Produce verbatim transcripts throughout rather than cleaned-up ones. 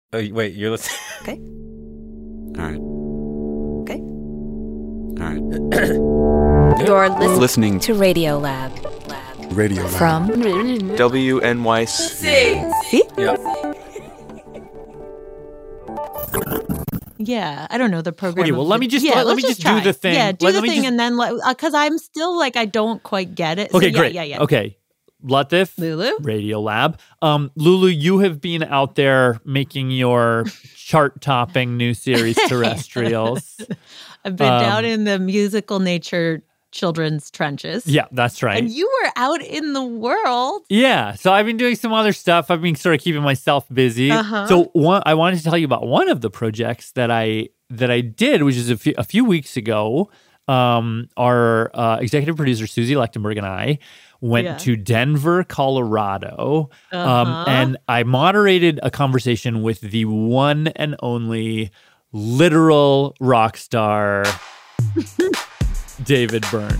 Oh, wait, you're listening? Okay. All right. Okay. All right. You're lis- Listening to Radio Lab. Lab. Radio Lab. From W N Y C. See? Yeah. Yeah, I don't know the program. Okay, well, of let the- me just- yeah, let- let let's me just do try. the thing. Yeah, do Let- the let me thing, just- and then because I'm still like I don't quite get it. So Okay, yeah, great. Yeah, yeah. Okay. Latif, Lulu? Radio Lab. Um, Lulu, you have been out there making your chart-topping new series, Terrestrials. I've been Um, down in the musical nature children's trenches. Yeah, that's right. And you were out in the world. Yeah, so I've been doing some other stuff. I've been sort of keeping myself busy. Uh-huh. So one, I wanted to tell you about one of the projects that I that I did, which is a few, a few weeks ago. Um, our uh, executive producer Susie Lechtenberg and I went Yeah. to Denver, Colorado, um, Uh-huh. and I moderated a conversation with the one and only literal rock star, David Byrne.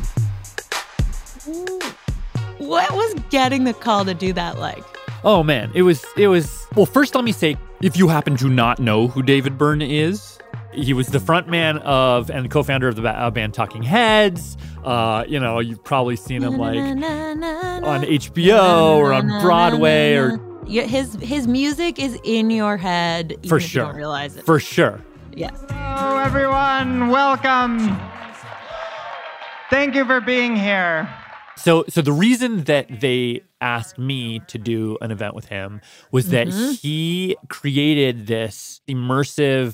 What was getting the call to do that like? Oh man, it was it was well, first let me say, if you happen to not know who David Byrne is, he was the frontman of and co-founder of the ba- uh, band Talking Heads. Uh, you know, you've probably seen him like on H B O or on Broadway or Yeah, his his music is in your head even for if you sure. don't realize it. For sure. Yeah. Hello, everyone. Welcome. Thank you for being here. So so the reason that they asked me to do an event with him was that Mm-hmm. he created this immersive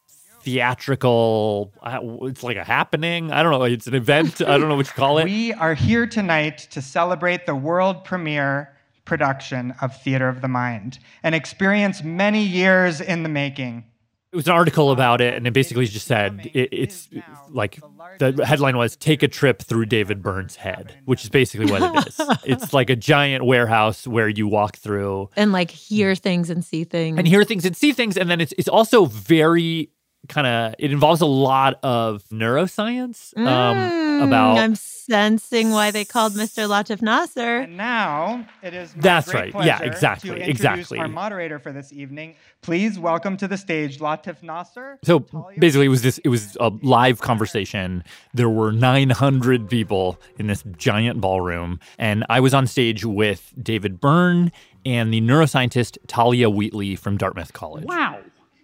theatrical, uh, it's like a happening. I don't know. It's an event. I don't know what you call it. We are here tonight to celebrate the world premiere production of Theater of the Mind, an experience many years in the making. It was an article about it, and it basically just said it, it's like the headline was "Take a trip through David Byrne's head," which is basically what it is. It's like a giant warehouse where you walk through And like hear things and see things. and hear things and see things, and then it's it's also very kind of it involves a lot of neuroscience um, Mm, about. I'm sensing why they called Mister Latif Nasser. And now it is my That's great right. Yeah, pleasure exactly, to introduce exactly. our moderator for this evening. Please welcome to the stage Latif Nasser. So Talia- basically, it was this. It was a live conversation. There were nine hundred people in this giant ballroom, and I was on stage with David Byrne and the neuroscientist Talia Wheatley from Dartmouth College. Wow.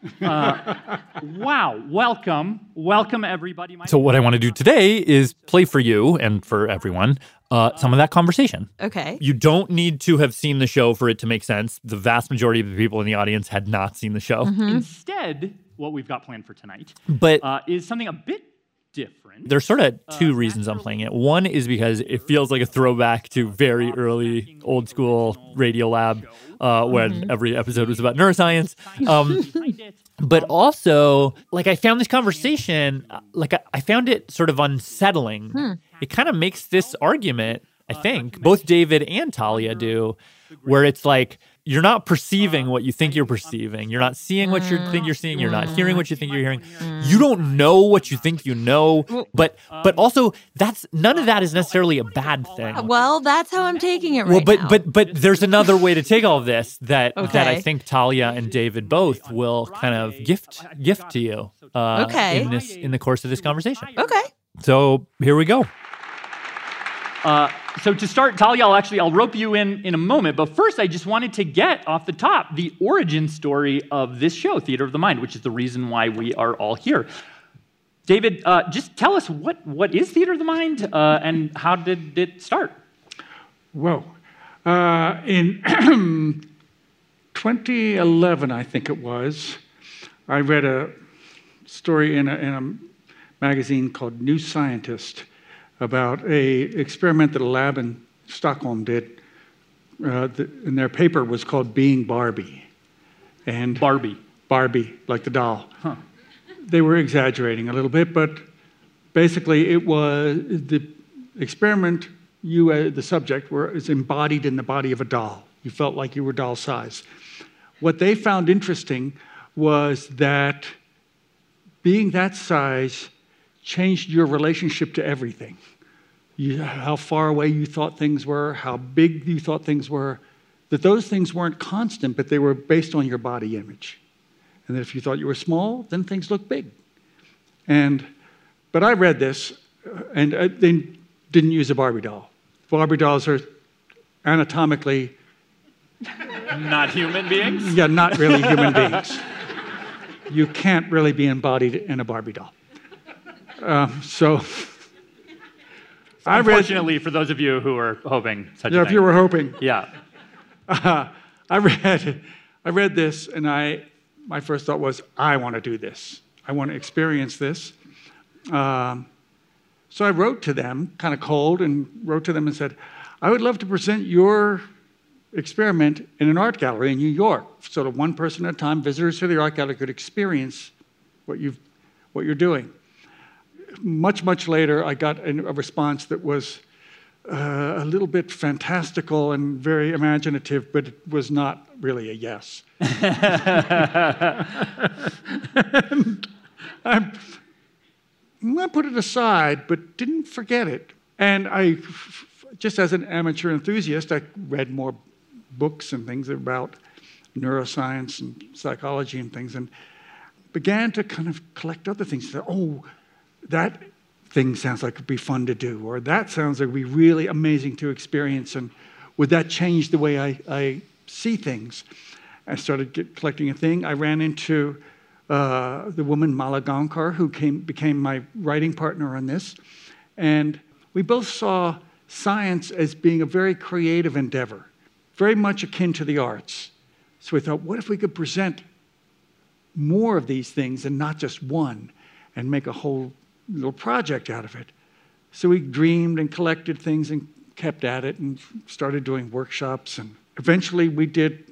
Uh, wow. Welcome. Welcome, everybody. My So what I want to do today is play for you and for everyone uh, some of that conversation. Okay. You don't need to have seen the show for it to make sense. The vast majority of the people in the audience had not seen the show. Instead, what we've got planned for tonight But uh, is something a bit different. there's sort of two reasons I'm playing it. One is because it feels like a throwback to very early old school Radio Lab uh, when every episode was about neuroscience. Um, but also, like, I found this conversation, uh, like, I, I found it sort of unsettling. It kind of makes this argument, I think, both David and Talia do, where it's like, you're not perceiving what you think you're perceiving. You're not seeing what you think you're seeing. You're not hearing what you think you're hearing. You don't know what you think you know. But but also, that's none of that is necessarily a bad thing. Well, that's how I'm taking it right Well, but now. but but there's another way to take all of this that that I Okay. think Talia and David both will kind of gift gift to you uh, Okay. in this in the course of this conversation. Okay. So here we go. Uh, so to start, Talia, I'll actually I'll rope you in in a moment. But first, I just wanted to get off the top the origin story of this show, Theater of the Mind, which is the reason why we are all here. David, uh, just tell us what what is Theater of the Mind uh, and how did it start? Whoa. Uh, in twenty eleven, I think it was, I read a story in a, in a magazine called New Scientist about a experiment that a lab in Stockholm did. Uh, the, and their paper was called Being Barbie. And Barbie. Barbie, like the doll. Huh. They were exaggerating a little bit, but basically it was the experiment, you, uh, the subject, were is embodied in the body of a doll. You felt like you were doll size. What they found interesting was that being that size changed your relationship to everything. You, how far away you thought things were, how big you thought things were, that those things weren't constant, but they were based on your body image. and that if you thought you were small, then things looked big. And, but I read this, uh, and uh, they didn't use a Barbie doll. Barbie dolls are anatomically... Not human beings? Yeah, not really human beings. You can't really be embodied in a Barbie doll. Um, so... I read, Unfortunately, for those of you who are hoping such yeah, a if thing. you were hoping. Yeah. Uh, I read, I read this, and I, my first thought was, I want to do this. I want to experience this. Um, so I wrote to them, kind of cold, and wrote to them and said, I would love to present your experiment in an art gallery in New York. Sort of one person at a time, visitors to the art gallery could experience what you've, what you're doing. Much, much later, I got a response that was uh, a little bit fantastical and very imaginative, but it was not really a yes. And I, I put it aside, but didn't forget it. And I, just as an amateur enthusiast, I read more books and things about neuroscience and psychology and things, and began to kind of collect other things. Oh, that thing sounds like it'd be fun to do, or that sounds like it'd be really amazing to experience, and would that change the way I, I see things? I started get, collecting a thing. I ran into uh, the woman Mala Gaonkar, who came, became my writing partner on this, and we both saw science as being a very creative endeavor, very much akin to the arts. So we thought, what if we could present more of these things and not just one, and make a whole little project out of it? So we dreamed and collected things and kept at it and started doing workshops. And eventually we did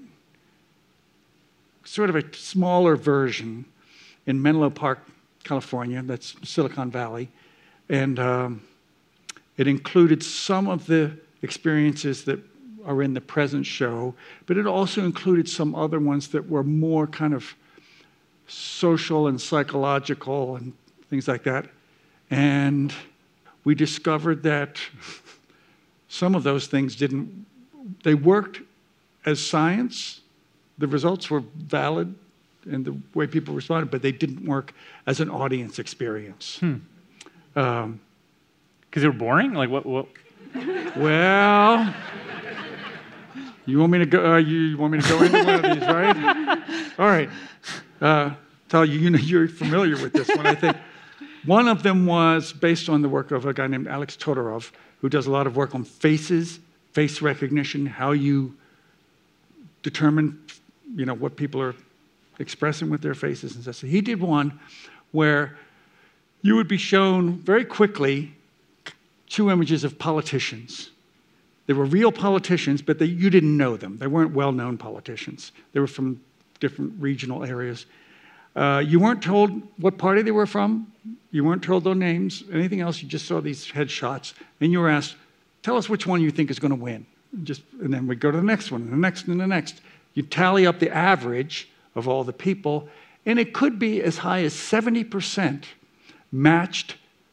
sort of a smaller version in Menlo Park, California. That's Silicon Valley. And um, it included some of the experiences that are in the present show, but it also included some other ones that were more kind of social and psychological and things like that. And we discovered that some of those things didn't, they worked as science. The results were valid in the way people responded, but they didn't work as an audience experience. Hmm. Um, Because they were boring? Like what? what? Well, you want me to go? Uh, you want me to go into one of these, right? All right. Uh, tell you, you know, you're familiar with this one, I think. One of them was based on the work of a guy named Alex Todorov, who does a lot of work on faces, face recognition, how you determine, you know, what people are expressing with their faces and stuff. So he did one where you would be shown very quickly two images of politicians. They were real politicians, but they, you didn't know them. They weren't well-known politicians. They were from different regional areas. Uh, you weren't told what party they were from. You weren't told their names, anything else. You just saw these headshots, and you were asked, tell us which one you think is going to win. And, just, and then we'd go to the next one, and the next, and the next. You tally up the average of all the people, and it could be as high as seventy percent matched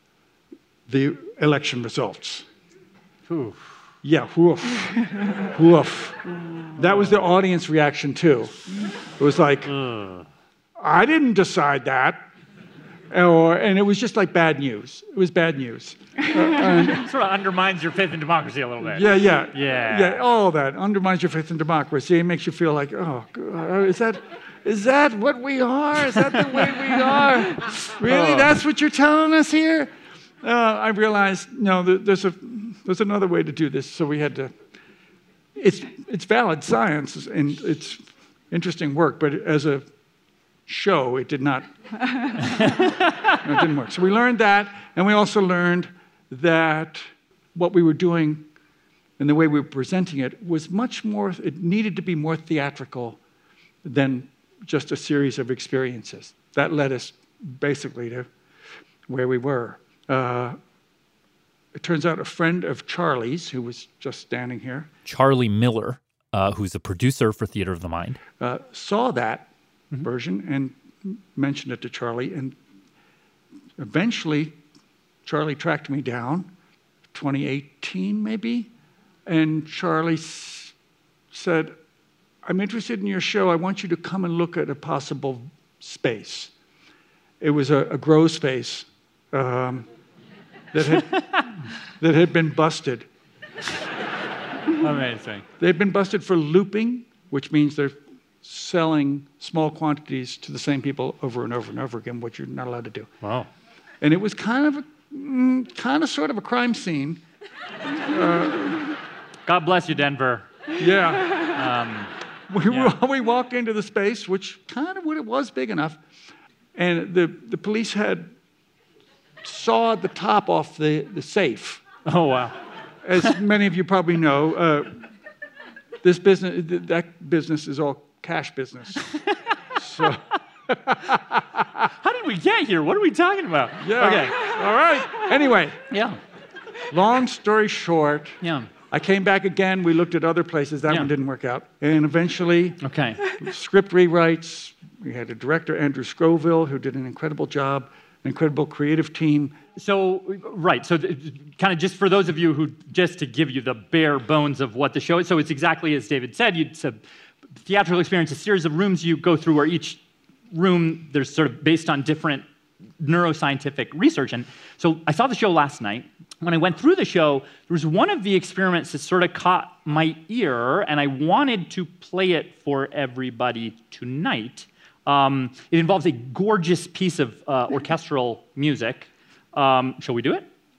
the election results. Oof. Yeah, woof, woof. That was the audience reaction, too. It was like, uh. I didn't decide that. Or, and it was just like bad news. It was bad news. Uh, and, sort of undermines your faith in democracy a little bit. Yeah, yeah. Yeah. Yeah, all that undermines your faith in democracy. It makes you feel like, oh, is that, is that what we are? Is that the way we are? Really? Oh. That's what you're telling us here? Uh, I realized, no, there's a there's another way to do this. So we had to. It's it's valid science and it's interesting work, but as a show, it did not. No, it didn't work. So we learned that, and we also learned that what we were doing and the way we were presenting it was much more. It needed to be more theatrical than just a series of experiences. That led us basically to where we were. Uh, it turns out a friend of Charlie's, who was just standing here, Charlie Miller, uh, who's a producer for Theater of the Mind, uh, saw that mm-hmm. version and mentioned it to Charlie. And eventually, Charlie tracked me down, twenty eighteen maybe, and Charlie s- said, I'm interested in your show. I want you to come and look at a possible space. It was a, a grow space um, that had that had been busted. Amazing. They'd been busted for looping, which means they're selling small quantities to the same people over and over and over again, which you're not allowed to do. Wow. And it was kind of a, mm, kind of sort of a crime scene. Uh, God bless you, Denver. Yeah. Um, we, yeah. we walked into the space, which kind of it was big enough, and the, the police had sawed the top off the, the safe. Oh, wow. As many of you probably know, uh, this business, that business is all cash business. So, how did we get here? What are we talking about? yeah. Okay. All right. Anyway, Yeah. long story short, Yeah. I came back again. We looked at other places. That Yeah. one didn't work out. And eventually, Okay. script rewrites. We had a director, Andrew Scoville, who did an incredible job, an incredible creative team. So, right. So, kind of just for those of you who, just to give you the bare bones of what the show is. So, it's exactly as David said. You, it's a theatrical experience, a series of rooms you go through where each room, there's sort of based on different neuroscientific research. And so, I saw the show last night. When I went through the show, there was one of the experiments that sort of caught my ear, and I wanted to play it for everybody tonight. Um, it involves a gorgeous piece of uh, orchestral music. Um, shall we do it?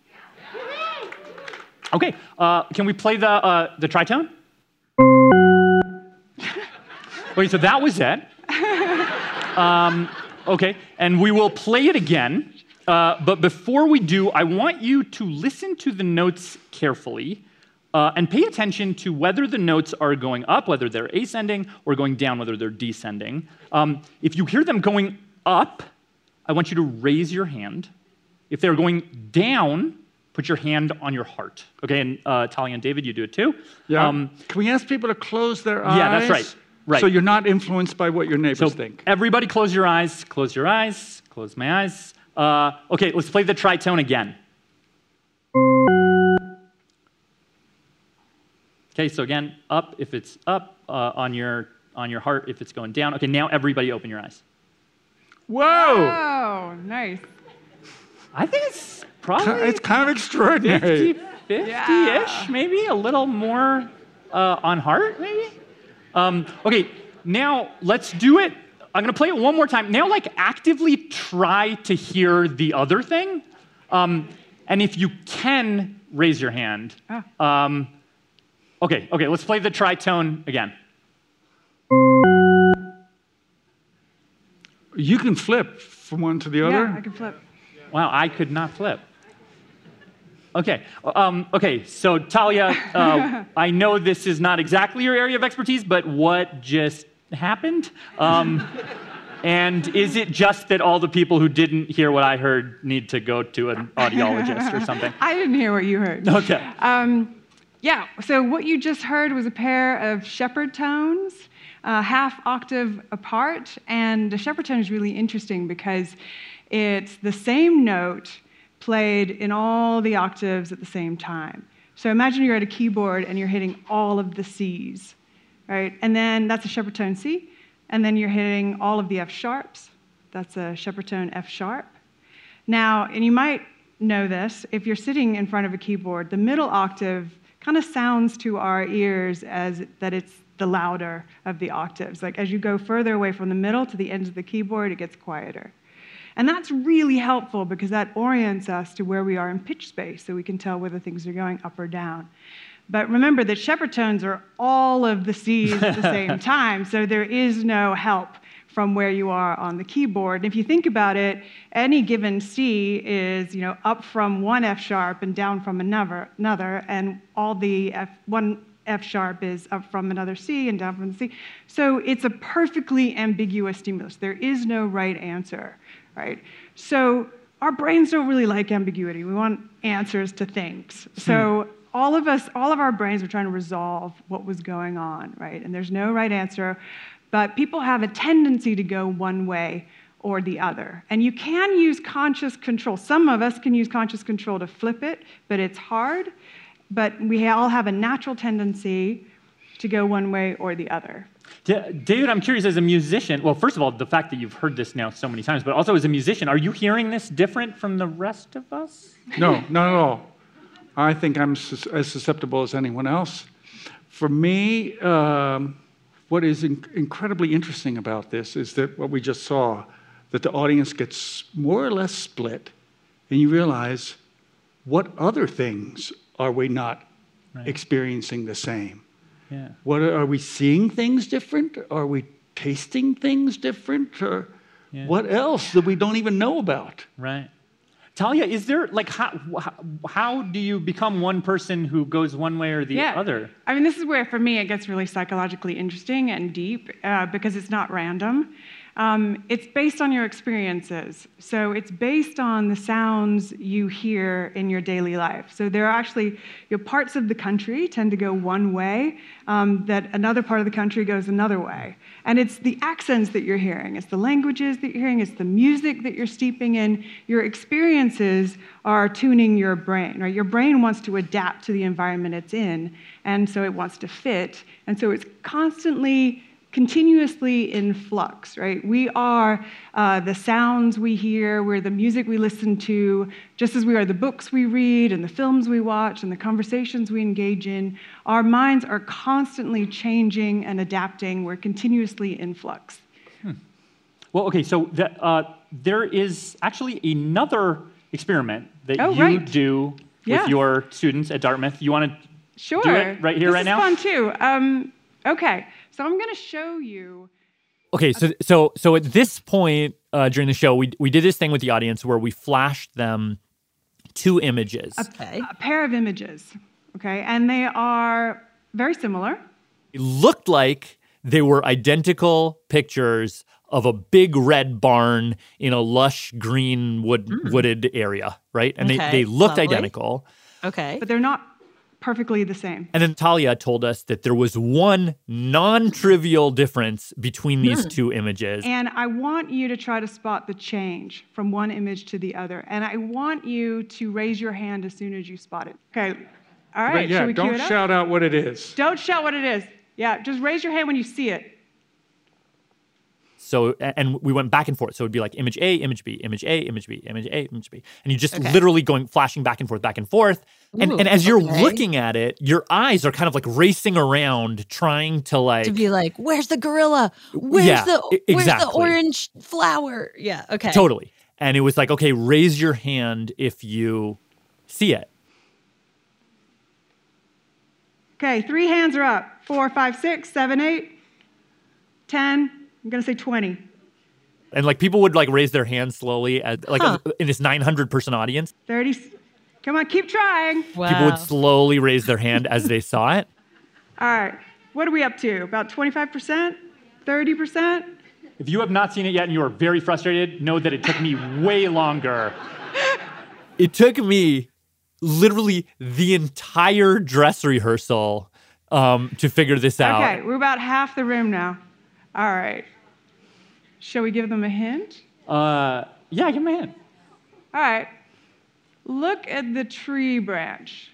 Okay. Uh, can we play the uh, the tritone? Wait. So that was it. Um, okay. And we will play it again. Uh, but before we do, I want you to listen to the notes carefully uh, and pay attention to whether the notes are going up, whether they're ascending, or going down, whether they're descending. Um, if you hear them going up, I want you to raise your hand. If they're going down, put your hand on your heart. Okay, and uh, Talia and David, you do it too. Yeah. Um, Can we ask people to close their eyes? Yeah, that's right. Right. So you're not influenced by what your neighbors so think. Everybody close your eyes. Close your eyes. Close my eyes. Uh, okay, let's play the tritone again. Okay, so again, up if it's up, uh, on your on your heart if it's going down. Okay, now everybody open your eyes. Whoa! Oh, nice. I think it's probably It's kind of extraordinary. fifty fifty-ish, Yeah. maybe a little more uh, on heart, maybe. Um, okay, now let's do it. I'm going to play it one more time. Now, like, actively try to hear the other thing. Um, and if you can, raise your hand. Oh. Um, okay, okay, let's play the tritone again. You can flip from one to the other. Yeah, I can flip. Wow, I could not flip. Okay, um, okay. So Talia, uh, I know this is not exactly your area of expertise, but what just happened? Um, and is it just that all the people who didn't hear what I heard need to go to an audiologist or something? I didn't hear what you heard. Okay. Um, yeah, so what you just heard was a pair of shepherd tones, uh, half octave apart, and the shepherd tone is really interesting because it's the same note played in all the octaves at the same time. So imagine you're at a keyboard and you're hitting all of the C's, right? And then that's a shepherd tone C, and then you're hitting all of the F sharps. That's a shepherd tone F sharp. Now, and you might know this, if you're sitting in front of a keyboard, the middle octave kind of sounds to our ears as that it's the louder of the octaves. Like as you go further away from the middle to the ends of the keyboard, it gets quieter. And that's really helpful because that orients us to where we are in pitch space so we can tell whether things are going up or down. But remember that shepherd tones are all of the C's at the same time, so there is no help from where you are on the keyboard. And if you think about it, any given C is, you know, up from one F sharp and down from another, another and all the F, one F sharp is up from another C and down from the C. So it's a perfectly ambiguous stimulus. There is no right answer, right? So our brains don't really like ambiguity. We want answers to things. So hmm. all of us, all of our brains are trying to resolve what was going on, right? And there's no right answer. But people have a tendency to go one way or the other. And you can use conscious control. Some of us can use conscious control to flip it, but it's hard. But we all have a natural tendency to go one way or the other. D- David, I'm curious, as a musician, well, first of all, the fact that you've heard this now so many times, but also as a musician, are you hearing this different from the rest of us? No, not at all. I think I'm sus- as susceptible as anyone else. For me, um, what is in- incredibly interesting about this is that what we just saw, that the audience gets more or less split, and you realize, what other things are we not right. experiencing the same? Yeah. What are, are we seeing things different? Are we tasting things different? Or yeah. what else that we don't even know about? Right. Talia, is there, like, how, how, how do you become one person who goes one way or the yeah. other? I mean, this is where, for me, it gets really psychologically interesting and deep uh, because it's not random. Um, it's based on your experiences. So it's based on the sounds you hear in your daily life. So there are actually, you know, parts of the country tend to go one way, um, that another part of the country goes another way. And it's the accents that you're hearing. It's the languages that you're hearing. It's the music that you're steeping in. Your experiences are tuning your brain, right? Your brain wants to adapt to the environment it's in, and so it wants to fit. And so it's constantly continuously in flux, right? We are uh, the sounds we hear, we're the music we listen to, just as we are the books we read and the films we watch and the conversations we engage in. Our minds are constantly changing and adapting. We're continuously in flux. Hmm. Well, okay, so the, uh, there is actually another experiment that oh, you right. do with yeah. your students at Dartmouth. You want to sure. do it right here, this right now? This is fun, too. Um, okay. So I'm going to show you. Okay, so so so at this point uh, during the show, we we did this thing with the audience where we flashed them two images. Okay. A, a pair of images, okay? And they are very similar. It looked like they were identical pictures of a big red barn in a lush green wood, mm. wooded area, right? And okay. they, they looked Lovely. identical. Okay. But they're not perfectly the same. And then Talia told us that there was one non-trivial difference between these hmm. two images. And I want you to try to spot the change from one image to the other. And I want you to raise your hand as soon as you spot it. Okay. All right. But yeah, Should we don't cue it up? shout out what it is. Don't shout what it is. Yeah, just raise your hand when you see it. So, and we went back and forth. So it'd be like image A, image B, image A, image B, image A, image B. And you just okay. literally going, flashing back and forth, back and forth. And, Ooh, and as you're okay. looking at it, your eyes are kind of like racing around trying to like. To be like, where's the gorilla? Where's, yeah, the, exactly. where's the orange flower? Yeah, okay. Totally. And it was like, okay, raise your hand if you see it. Okay, three hands are up. Four, five, six, seven, eight, ten. I'm going to say twenty. And like people would like raise their hands slowly at like huh. in this nine hundred person audience. thirty. Come on, keep trying. Wow. People would slowly raise their hand as they saw it. All right. What are we up to? About twenty-five percent? thirty percent? If you have not seen it yet and you are very frustrated, know that it took me way longer. It took me literally the entire dress rehearsal um, to figure this out. Okay, we're about half the room now. All right. Shall we give them a hint? Uh, yeah, give them a hint. All right. Look at the tree branch.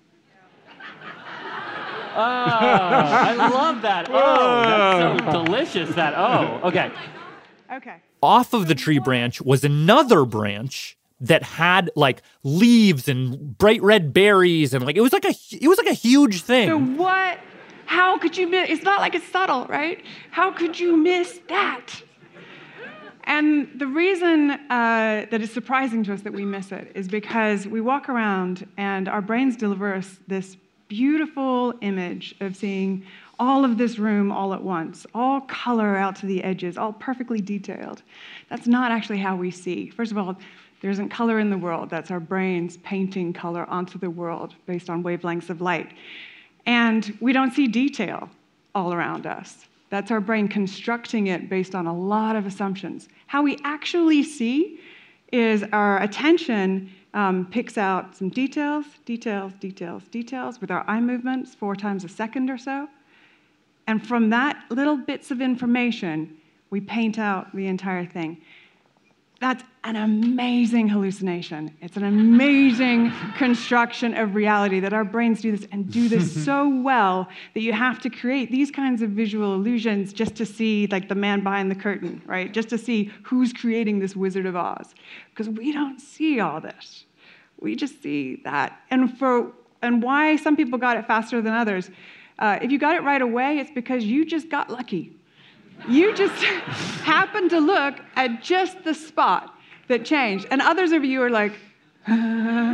Oh, I love that. Oh, that's so delicious, that oh. Okay. Okay. Off of the tree branch was another branch that had like leaves and bright red berries and like it was like a it was like a huge thing. So what? How could you miss? It's not like it's subtle, right? How could you miss that? And the reason uh, that it's surprising to us that we miss it is because we walk around and our brains deliver us this beautiful image of seeing all of this room all at once, all color out to the edges, all perfectly detailed. That's not actually how we see. First of all, there isn't color in the world. That's our brains painting color onto the world based on wavelengths of light. And we don't see detail all around us. That's our brain constructing it based on a lot of assumptions. How we actually see is our attention um, picks out some details, details, details, details with our eye movements four times a second or so. And from that little bits of information, we paint out the entire thing. That's an amazing hallucination. It's an amazing construction of reality that our brains do this and do this so well that you have to create these kinds of visual illusions just to see like the man behind the curtain, right? Just to see who's creating this Wizard of Oz. Because we don't see all this. We just see that. And for and why some people got it faster than others. Uh, if you got it right away, it's because you just got lucky. You just happened to look at just the spot that changed. And others of you are like, ah,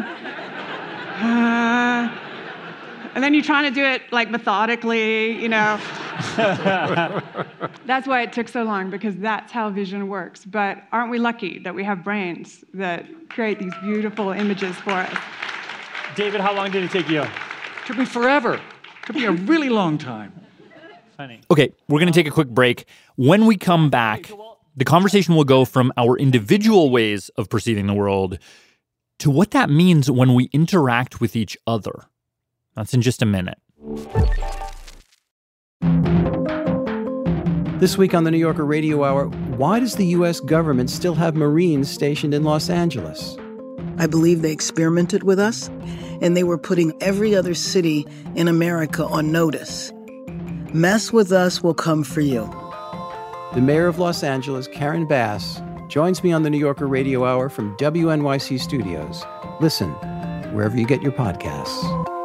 ah. And then you're trying to do it like methodically, you know. That's why it took so long, because that's how vision works. But aren't we lucky that we have brains that create these beautiful images for us? David, how long did it take you? It took me forever. It took me a really long time. Funny. Okay, we're going to take a quick break. When we come back, the conversation will go from our individual ways of perceiving the world to what that means when we interact with each other. That's in just a minute. This week on the New Yorker Radio Hour, why does the U S government still have Marines stationed in Los Angeles? I believe they experimented with us, and they were putting every other city in America on notice. Mess with us, will come for you. The mayor of Los Angeles, Karen Bass, joins me on the New Yorker Radio Hour from W N Y C Studios. Listen wherever you get your podcasts.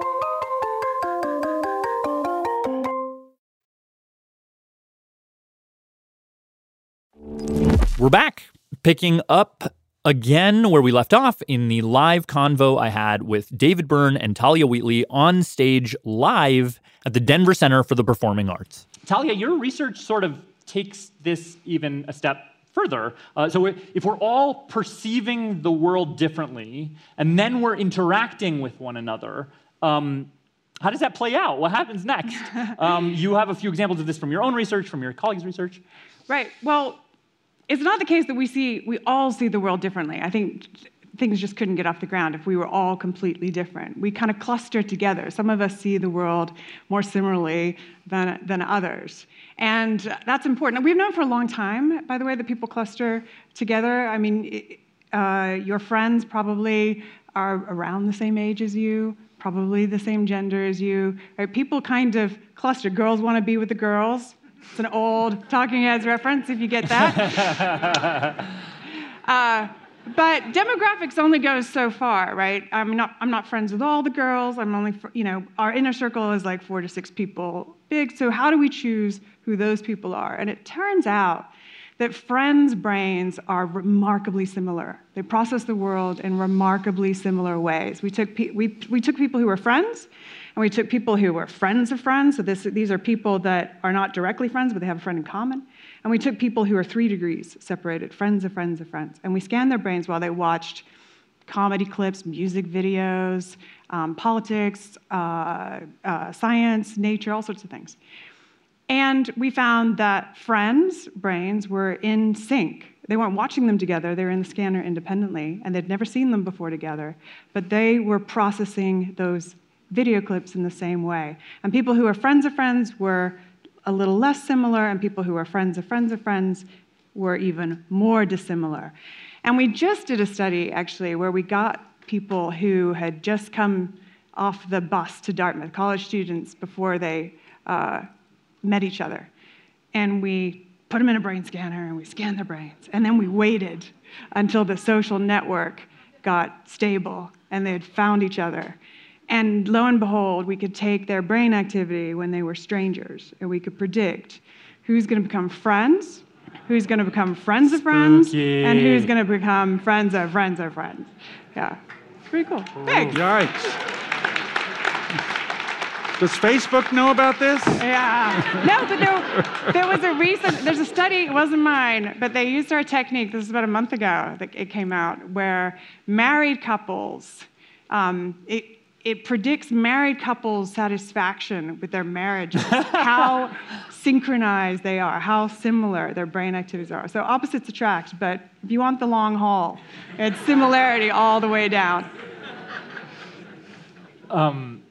We're back, picking up again where we left off in the live convo I had with David Byrne and Talia Wheatley on stage live at the Denver Center for the Performing Arts. Talia, your research sort of takes this even a step further. Uh, so if we're all perceiving the world differently, and then we're interacting with one another, um, how does that play out? What happens next? Um, you have a few examples of this from your own research, from your colleagues' research. Right. Well, it's not the case that we see, we all see the world differently. I think things just couldn't get off the ground if we were all completely different. We kind of cluster together. Some of us see the world more similarly than, than others. And that's important. We've known for a long time, by the way, that people cluster together. I mean, uh, your friends probably are around the same age as you, probably the same gender as you. Right? People kind of cluster. Girls want to be with the girls. It's an old Talking Heads reference, if you get that. uh, but demographics only goes so far, right? I'm not, I'm not friends with all the girls. I'm only, you know, our inner circle is like four to six people big. So how do we choose who those people are? And it turns out that friends' brains are remarkably similar. They process the world in remarkably similar ways. We took, pe- we, we took people who were friends, and we took people who were friends of friends. So this, these are people that are not directly friends, but they have a friend in common. And we took people who are three degrees separated, friends of friends of friends. And we scanned their brains while they watched comedy clips, music videos, um, politics, uh, uh, science, nature, all sorts of things. And we found that friends' brains were in sync. They weren't watching them together. They were in the scanner independently, and they'd never seen them before together. But they were processing those video clips in the same way. And people who are friends of friends were a little less similar, and people who are friends of friends of friends were even more dissimilar. And we just did a study, actually, where we got people who had just come off the bus to Dartmouth, college students, before they uh, met each other. And we put them in a brain scanner, and we scanned their brains. And then we waited until the social network got stable, and they had found each other. And lo and behold, we could take their brain activity when they were strangers, and we could predict who's going to become friends, who's going to become friends of friends, Spooky. and who's going to become friends of friends of friends. Yeah, it's pretty cool. Thanks. Yikes. Does Facebook know about this? Yeah. No, but there, there was a recent, there's a study, it wasn't mine, but they used our technique, this is about a month ago that it came out, where married couples, um, it, It predicts married couples' satisfaction with their marriages, how synchronized they are, how similar their brain activities are. So opposites attract, but if you want the long haul, it's similarity all the way down. Um,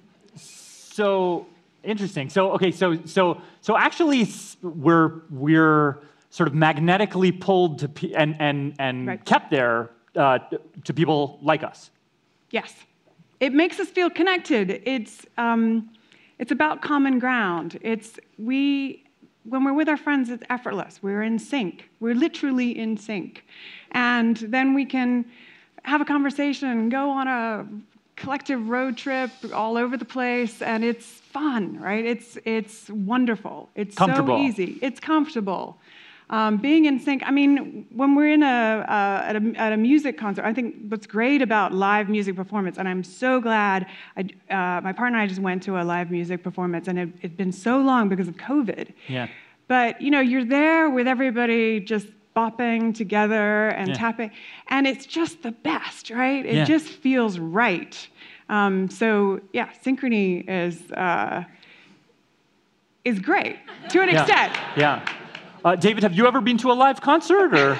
so interesting. So okay, so so so actually, we're we're sort of magnetically pulled to pe- and and and Right. kept there uh, to people like us. Yes. It makes us feel connected. It's um, it's about common ground. It's we when we're with our friends, it's effortless. We're in sync. We're literally in sync. And then we can have a conversation, go on a collective road trip all over the place, and it's fun, right? It's it's wonderful. It's Comfortable. so easy. It's comfortable. Um, being in sync. I mean, when we're in a, uh, at a at a music concert, I think what's great about live music performance, and I'm so glad. I, uh, my partner and I just went to a live music performance, and it, it'd been so long because of COVID. Yeah. But you know, you're there with everybody just bopping together and Yeah. tapping, and it's just the best, right? It Yeah. just feels right. Um, so yeah, synchrony is uh, is great to an Yeah. extent. Yeah. Uh, David, have you ever been to a live concert? Or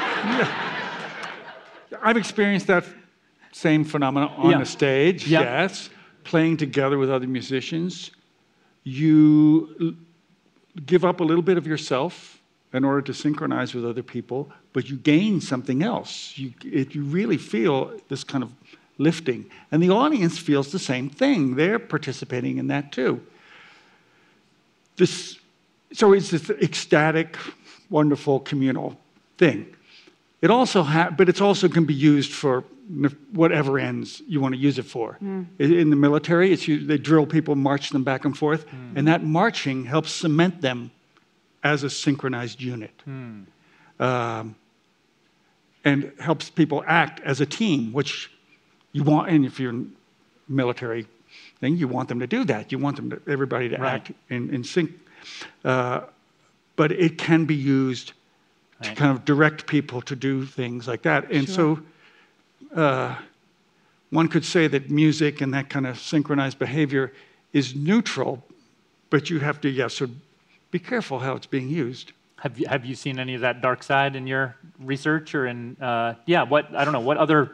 I've experienced that same phenomenon on Yeah. the stage, Yeah. yes, playing together with other musicians. You l- give up a little bit of yourself in order to synchronize with other people, but you gain something else. You, it, you really feel this kind of lifting. And the audience feels the same thing. They're participating in that too. This, so it's this ecstatic, wonderful, communal thing. It also ha- but it's also can be used for n- whatever ends you want to use it for. Mm. I- In the military, it's used, they drill people, march them back and forth, and that marching helps cement them as a synchronized unit, um, and helps people act as a team, which you want. And if you're in military thing, you want them to do that. You want them to, everybody to Right. act in, in sync. Uh, but it can be used to Right. kind of direct people to do things like that. And Sure. so uh, one could say that music and that kind of synchronized behavior is neutral, but you have to, yes, so be careful how it's being used. have you have you seen any of that dark side in your research or in uh, yeah? What I don't know. What other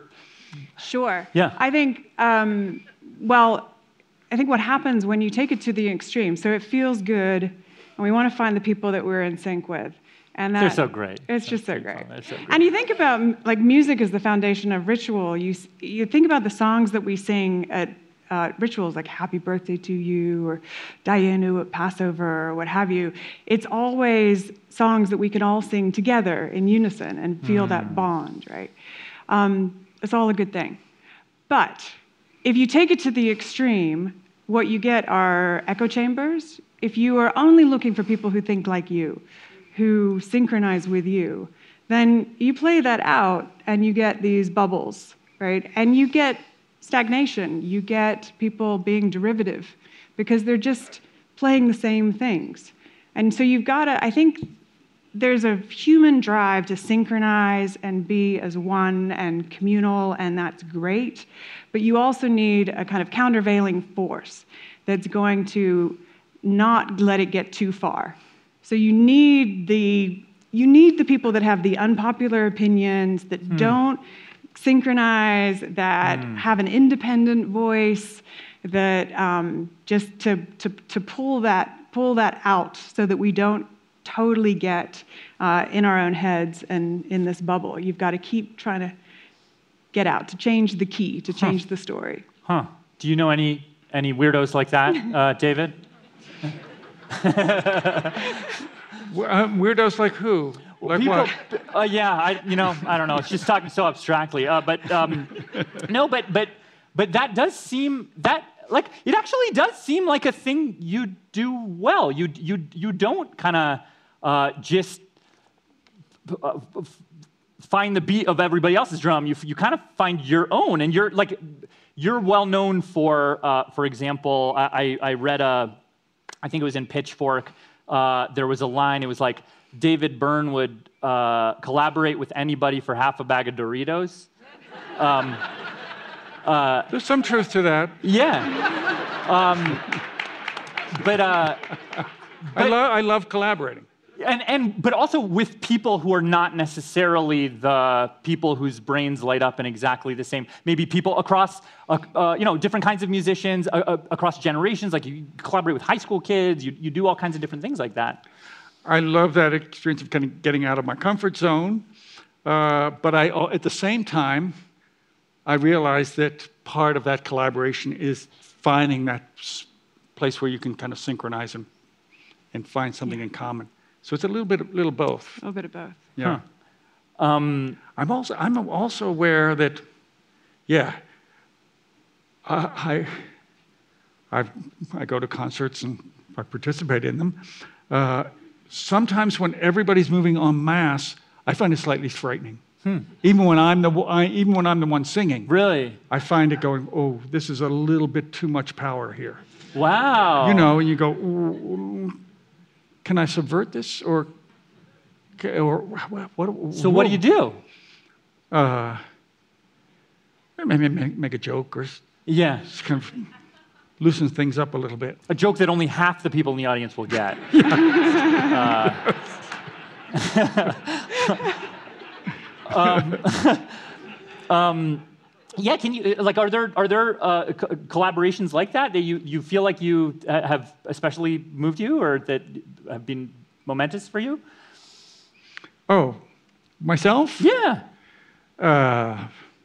Sure. Yeah. I think, um, well, I think what happens when you take it to the extreme, so it feels good, and we want to find the people that we're in sync with. And that, They're so great. It's Those just so people, great. they're so great. And you think about, m- like, music is the foundation of ritual. You, s- you think about the songs that we sing at uh, rituals, like Happy Birthday to You, or Dayenu at Passover, or what have you. It's always songs that we can all sing together in unison and feel that bond, right? Um, it's all a good thing. But if you take it to the extreme, what you get are echo chambers. If you are only looking for people who think like you, who synchronize with you, then you play that out and you get these bubbles, right? And you get stagnation. You get people being derivative because they're just playing the same things. And so you've got to, I think, there's a human drive to synchronize and be as one and communal, and that's great. But you also need a kind of countervailing force that's going to not let it get too far. So you need the you need the people that have the unpopular opinions, that Hmm. don't synchronize, that have an independent voice, that um, just to, to to pull that pull that out so that we don't totally get uh, in our own heads and in this bubble. You've got to keep trying to get out, to change the key, to change the story. Huh? Do you know any any weirdos like that, uh, David? W- uh, Weirdos like who? Like People, what? uh, yeah, I, you know, I don't know. It's just talking so abstractly. Uh, but um, no, but but but that does seem that like it actually does seem like a thing you do well. You you you don't kind of uh, just uh, f- find the beat of everybody else's drum. You you kind of find your own, and you're like you're well known for, uh, for example, I I read a, I think it was in Pitchfork. Uh, there was a line. It was like, David Byrne would uh, collaborate with anybody for half a bag of Doritos. Um, uh, There's some truth to that. yeah. Um, but, uh, I, but- lo- I love collaborating. and and but also with people who are not necessarily the people whose brains light up in exactly the same. Maybe people across, uh, uh, you know, different kinds of musicians uh, uh, across generations. Like you collaborate with high school kids. You you do all kinds of different things like that. I love that experience of kind of getting out of my comfort zone. Uh, but I, at the same time, I realized that part of that collaboration is finding that place where you can kind of synchronize and, and find something yeah. in common. So it's a little bit, little both. A little bit of both. Yeah. Huh. Um, I'm also, I'm also aware that, yeah, I, I, I go to concerts and I participate in them. Uh, sometimes when everybody's moving en masse, I find it slightly frightening. Hmm. Even when I'm the I, even when I'm the one singing, really, I find it going, oh, this is a little bit too much power here. Wow. You know, and you go, ooh, can I subvert this, or, or what? what so what do you do? Uh, maybe make, make a joke or yeah, just kind of loosen things up a little bit. A joke that only half the people in the audience will get. uh, um, um, yeah, can you like? Are there are there uh, co- collaborations like that that you, you feel like you have especially moved you, or that have been momentous for you? Oh, myself? Yeah. Uh,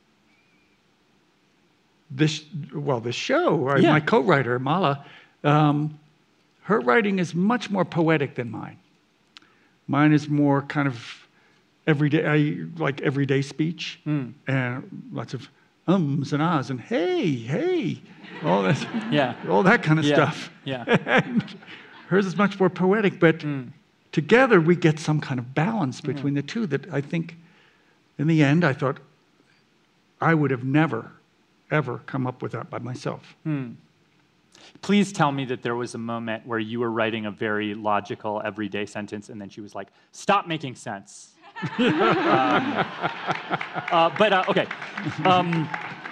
this well, this show. Yeah. My co-writer Mala, um, her writing is much more poetic than mine. Mine is more kind of everyday, I, like everyday speech, mm. and lots of ums and ahs and hey, hey, all that, yeah, all that kind of yeah. stuff. Yeah. And hers is much more poetic, but mm. together we get some kind of balance between mm. the two that I think, in the end, I thought I would have never, ever come up with that by myself. Mm. Please tell me that there was a moment where you were writing a very logical, everyday sentence, and then she was like, "Stop making sense." um, uh, but uh, okay, um,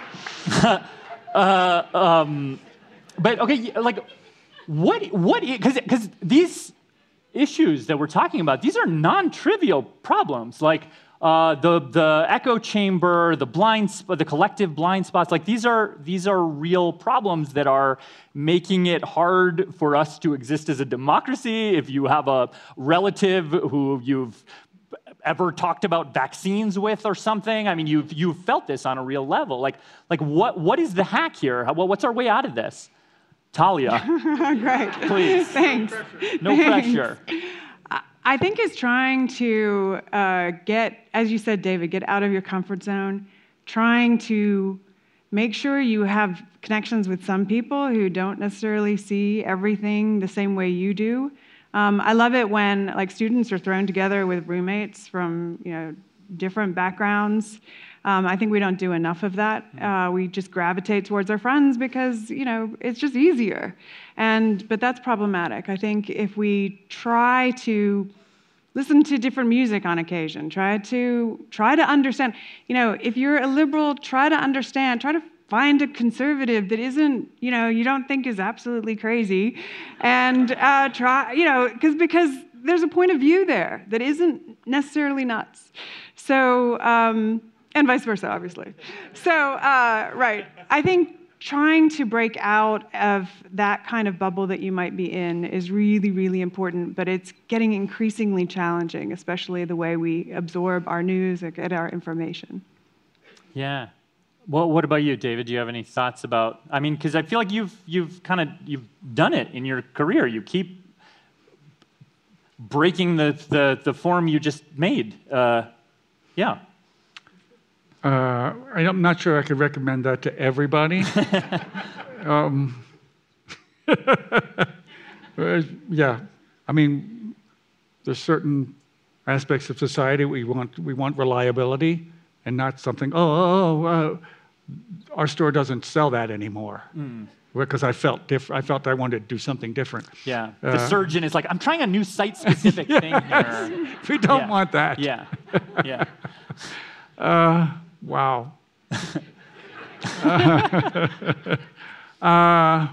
uh, um, but okay, like, what, what? Because because these issues that we're talking about, these are non-trivial problems, like. Uh, the the echo chamber, the blind, sp- the collective blind spots, like these are these are real problems that are making it hard for us to exist as a democracy. If you have a relative who you've ever talked about vaccines with or something, I mean, you've you've felt this on a real level. Like like what what is the hack here? Well, what's our way out of this? Talia, great, please. Thanks. No Thanks. pressure. I think is trying to uh, get, as you said, David, get out of your comfort zone, trying to make sure you have connections with some people who don't necessarily see everything the same way you do. Um, I love it when like students are thrown together with roommates from you know different backgrounds. Um, I think we don't do enough of that. Uh, we just gravitate towards our friends because, you know, it's just easier. And but that's problematic. I think if we try to listen to different music on occasion, try to try to understand, you know, if you're a liberal, try to understand, try to find a conservative that isn't, you know, you don't think is absolutely crazy, and uh, try, you know, because because there's a point of view there that isn't necessarily nuts. So. Um, And vice versa, obviously. So, uh, right, I think trying to break out of that kind of bubble that you might be in is really, really important, but it's getting increasingly challenging, especially the way we absorb our news and get our information. Yeah. Well, what about you, David? Do you have any thoughts about, I mean, because I feel like you've you've kind of, you've done it in your career. You keep breaking the, the, the form you just made. Uh, yeah. Uh, I'm not sure I could recommend that to everybody. um, yeah, I mean, there's certain aspects of society we want. We want reliability, and not something. Oh, oh, uh, our store doesn't sell that anymore. Mm. Because I felt diff- I felt I wanted to do something different. Yeah, the uh, surgeon is like, I'm trying a new site-specific yes, thing here. We don't yeah. want that. Yeah, yeah. uh, Wow. uh, uh,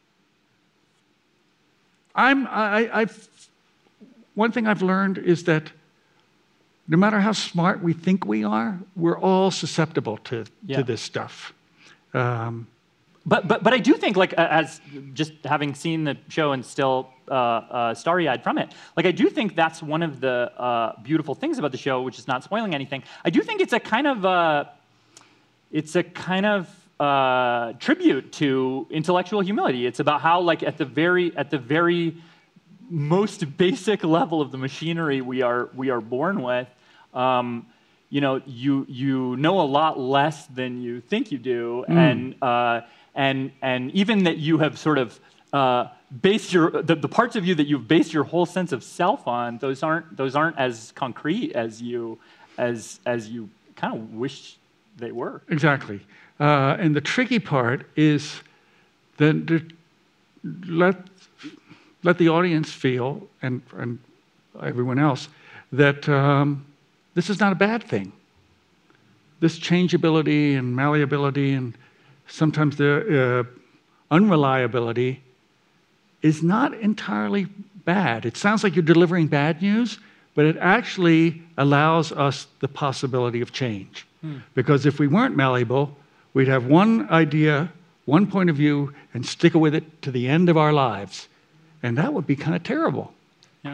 I'm. I, I've. One thing I've learned is that no matter how smart we think we are, we're all susceptible to yeah. to this stuff. Um, but but but I do think, like, as just having seen the show and still uh, uh, starry-eyed from it, like, I do think that's one of the uh, beautiful things about the show, which is not spoiling anything. I do think it's a kind of uh, it's a kind of uh, tribute to intellectual humility. It's about how, like, at the very at the very most basic level of the machinery we are we are born with, um, you know, you you know a lot less than you think you do, mm. and uh, and and even that you have sort of uh, based your the, the parts of you that you've based your whole sense of self on, those aren't those aren't as concrete as you as as you kind of wish they were. Exactly, uh, and the tricky part is that to let let the audience feel and and everyone else that. Um, This is not a bad thing. This changeability and malleability and sometimes the uh, unreliability is not entirely bad. It sounds like you're delivering bad news, but it actually allows us the possibility of change. Hmm. Because if we weren't malleable, we'd have one idea, one point of view, and stick with it to the end of our lives. And that would be kind of terrible. Yeah.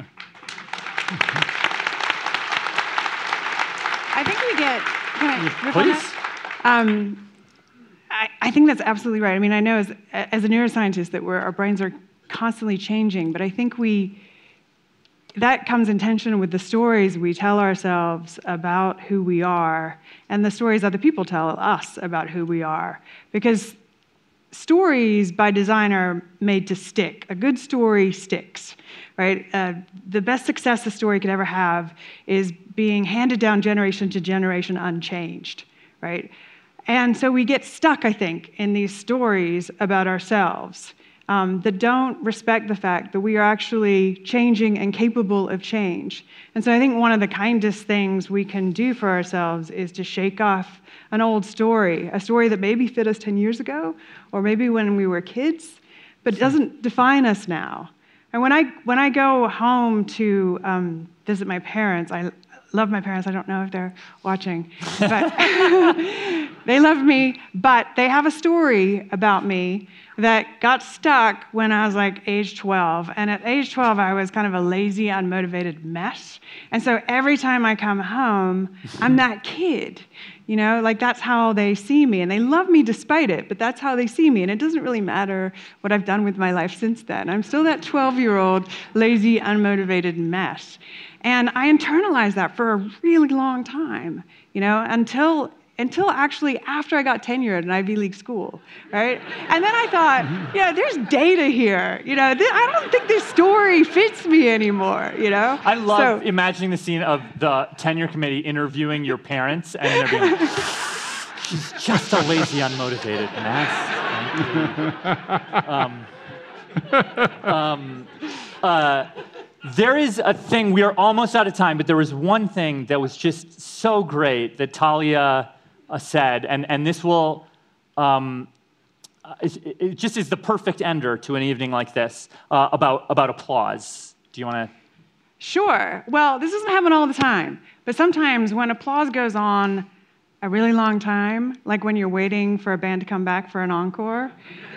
I think we get. Can I riff on Please. that? Um, I, I think that's absolutely right. I mean, I know as as a neuroscientist that we're, our brains are constantly changing, but I think we that comes in tension with the stories we tell ourselves about who we are, and the stories other people tell us about who we are, because stories by design are made to stick. A good story sticks, right? Uh, the best success a story could ever have is being handed down generation to generation unchanged, right? And so we get stuck, I think, in these stories about ourselves um, that don't respect the fact that we are actually changing and capable of change. And so I think one of the kindest things we can do for ourselves is to shake off an old story, a story that maybe fit us ten years ago, or maybe when we were kids, but it doesn't define us now. And when I when I go home to um, visit my parents, I love my parents. I don't know if they're watching, but they love me. But they have a story about me that got stuck when I was like age twelve. And at age twelve, I was kind of a lazy, unmotivated mess. And so every time I come home, I'm that kid. You know, like that's how they see me. And they love me despite it, but that's how they see me. And it doesn't really matter what I've done with my life since then. I'm still that twelve-year-old, lazy, unmotivated mess. And I internalized that for a really long time, you know, until until actually after I got tenured in Ivy League school, right? And then I thought, yeah, there's data here. You know, th- I don't think this story fits me anymore, you know? I love so, imagining the scene of the tenure committee interviewing your parents, and they're being like, she's just a lazy, unmotivated mess. um, um, uh, there is a thing, we are almost out of time, but there was one thing that was just so great that Talia uh, said, and, and this will, um, it, it just is the perfect ender to an evening like this, uh, about, about applause. Do you want to? Sure. Well, this doesn't happen all the time, but sometimes when applause goes on a really long time, like when you're waiting for a band to come back for an encore,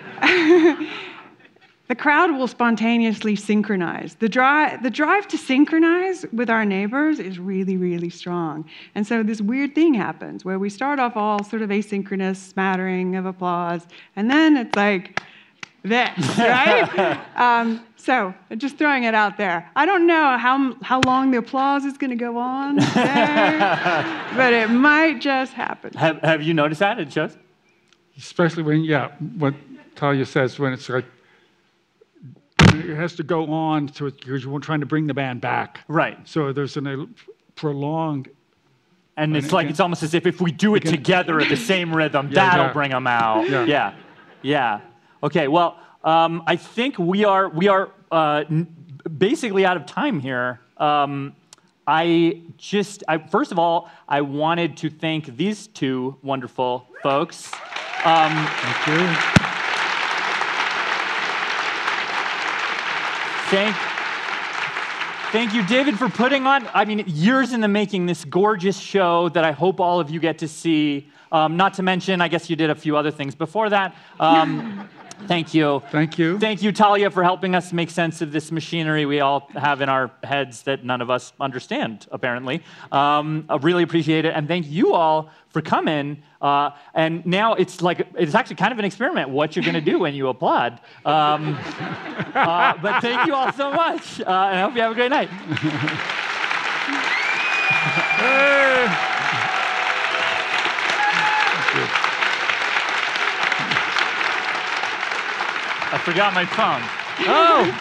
the crowd will spontaneously synchronize. The drive, the drive to synchronize with our neighbors is really, really strong. And so this weird thing happens where we start off all sort of asynchronous smattering of applause, and then it's like this, right? um, so just throwing it out there. I don't know how how long the applause is going to go on, there, but it might just happen. Have Have you noticed that? It shows? Especially when, yeah, what Talia says, when it's like, it has to go on to it because you're trying to bring the band back. Right. So there's an, a prolonged... And it's like, it's almost as if if we do it together at the same rhythm, yeah, that'll yeah. bring them out. Yeah. Yeah. Yeah. Okay, well, um, I think we are we are uh, n- basically out of time here. Um, I just, I, first of all, I wanted to thank these two wonderful folks. Um, Thank you. Thank, Thank you, David, for putting on, I mean, years in the making, this gorgeous show that I hope all of you get to see. Um, not to mention, I guess you did a few other things before that. Um, thank you. Thank you. Thank you, Talia, for helping us make sense of this machinery we all have in our heads that none of us understand, apparently. Um, I really appreciate it. And thank you all for coming. Uh, and now it's like, it's actually kind of an experiment, what you're going to do when you applaud. Um, uh, but thank you all so much. Uh, and I hope you have a great night. I forgot my phone. Oh!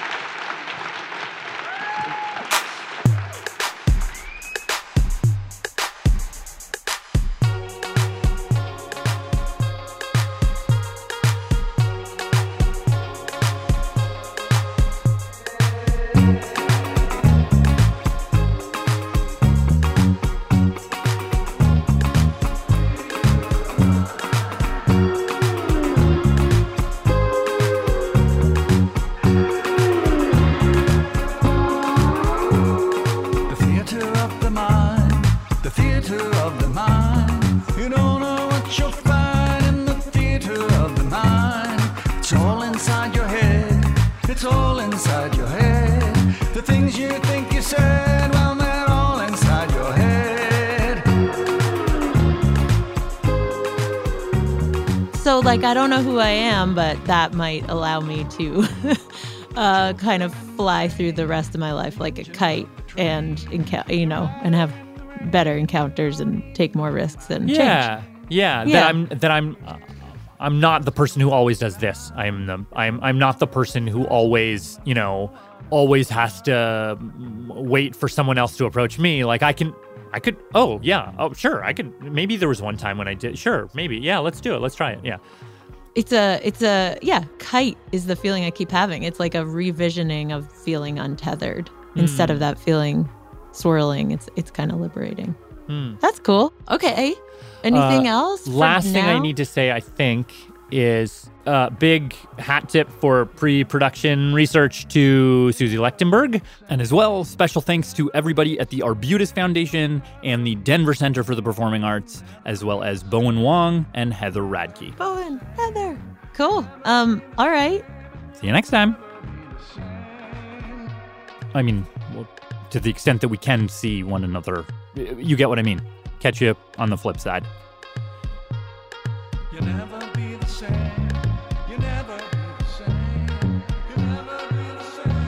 So, like, I don't know who I am, but that might allow me to uh, kind of fly through the rest of my life like a kite and, enca- you know, and have better encounters and take more risks and yeah, change. Yeah, yeah. That I'm that I'm uh, I'm not the person who always does this. I'm the I'm I'm not the person who always, you know, always has to wait for someone else to approach me. Like I can I could, oh, yeah, oh, sure, I could, maybe there was one time when I did, sure, maybe, yeah, let's do it, let's try it, yeah. It's a, it's a, yeah, kite is the feeling I keep having. It's like a revisioning of feeling untethered. Mm. Instead of that feeling swirling, it's it's kind of liberating. Mm. That's cool. Okay, anything uh, else? Last thing now? I need to say, I think, is a uh, big hat tip for pre-production research to Susie Lechtenberg, and as well, special thanks to everybody at the Arbutus Foundation and the Denver Center for the Performing Arts, as well as Bowen Wong and Heather Radke. Bowen, Heather, cool. Um, all right. See you next time. I mean, well, to the extent that we can see one another, you get what I mean. Catch you on the flip side. You'll never be the same. You'll never be the same. You'll never be the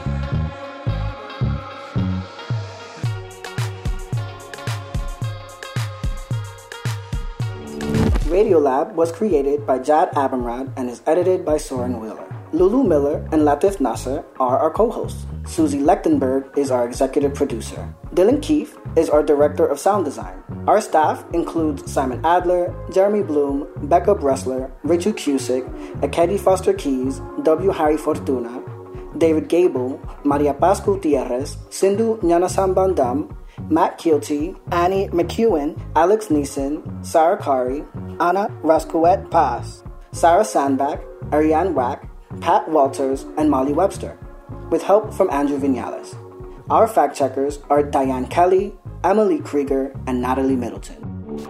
same. Radiolab was created by Jad Abumrad and is edited by Soren Wheeler. Lulu Miller and Latif Nasser are our co-hosts. Susie Lechtenberg is our executive producer. Dylan Keefe is our director of sound design. Our staff includes Simon Adler, Jeremy Bloom, Becca Bressler, Richard Cusick, Akedi Foster Keys, W. Harry Fortuna, David Gable, Maria Paz Gutierrez, Sindhu Nyanasambandam, Matt Keelty, Annie McEwen, Alex Neeson, Sarah Kari, Anna Rascouet Paz, Sarah Sandback, Ariane Wack, Pat Walters, and Molly Webster, with help from Andrew Vinales. Our fact checkers are Diane Kelly, Emily Krieger, and Natalie Middleton.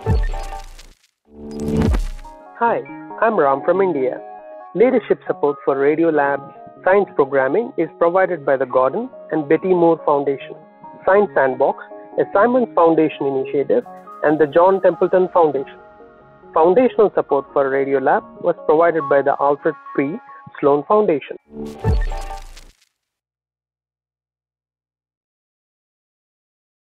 Hi, I'm Ram from India. Leadership support for Radiolab's science programming is provided by the Gordon and Betty Moore Foundation, Science Sandbox, a Simons Foundation initiative, and the John Templeton Foundation. Foundational support for Radiolab was provided by the Alfred P. Sloan Foundation.